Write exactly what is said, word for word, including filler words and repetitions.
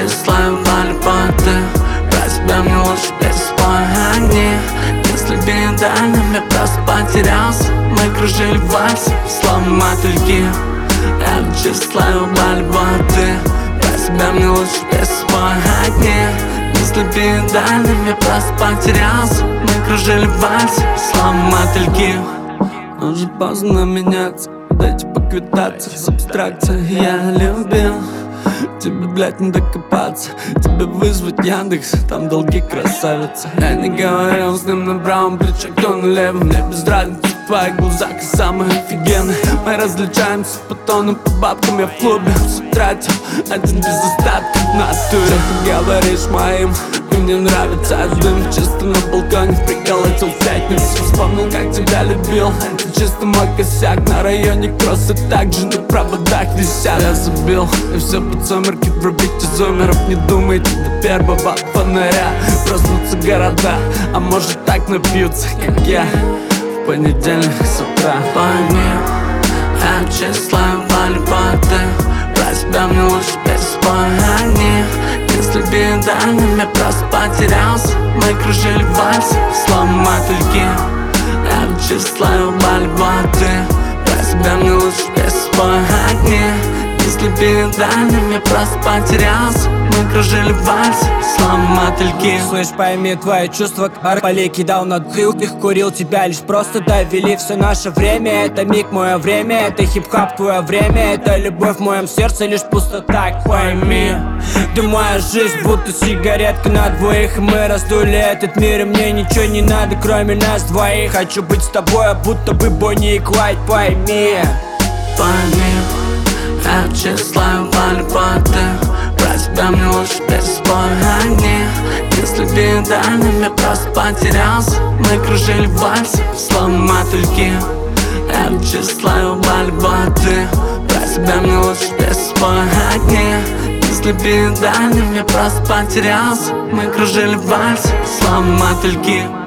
Отчисляю полеты, про тебя мне лучше без спальни. Если бы идеальным я просто потерялся, мы кружили в вальсе, словно мотыльки. Отчисляю полеты, про тебя мне лучше без спальни. Если бы идеальным я просто потерялся, мы кружили в вальсе, словно мотыльки. Уже поздно меняться, дайте поквитаться с абстракцией. Я любил тебе, блять, не докопаться, тебе вызвать Яндекс, там долги, красавица. Я не говорил с ним на правом плече, кто на левом. Мне без разницы, в твоих глазах и самые офигенные. Мы различаемся по тону, по бабкам. Я в клубе все тратил, один без остатка в натуре. Ты говоришь моим, и мне нравится дым. Чисто на балконе приколотил в пятницу. Вспомнил, как тебя любил, это чисто мой косяк. На районе кроссы так же на проводах висят. Я забил, и все под сумерки, врубите зумеров. Не думайте до первого фонаря. Проснутся города, а может так напьются, как я в понедельник с утра. Пойми, отчисляю полеты, про тебя мне лучше без спальни. Если бы идеальным я просто потерялся, мы кружили в вальсе, словно мотыльки. Отчисляю полеты, про тебя мне лучше без спальни. Если бы идеальным я просто потерялся, мы кружили в вальсе, словно мотыльки. Слышь, пойми, твои чувства к полей кидал на дых. Их курил, тебя лишь просто довели. Все наше время, это миг, мое время. Это хип-хап, твое время. Это любовь в моем сердце, лишь пустота, пойми. Ты моя жизнь, будто сигаретка на двоих. И мы раздули этот мир, и мне ничего не надо, кроме нас двоих. Хочу быть с тобой, а будто бы Бонни и Клайд, пойми. Пойми, отчисляю полеты, про тебя мне лучше без спальни. Если бы идеальным я просто потерялся, мы кружили в вальсе, словно мотыльки. Отчисляю полеты, про тебя мне лучше без спальни. Если бы идеальным я просто потерялся, мы кружили в вальсе, словно мотыльки.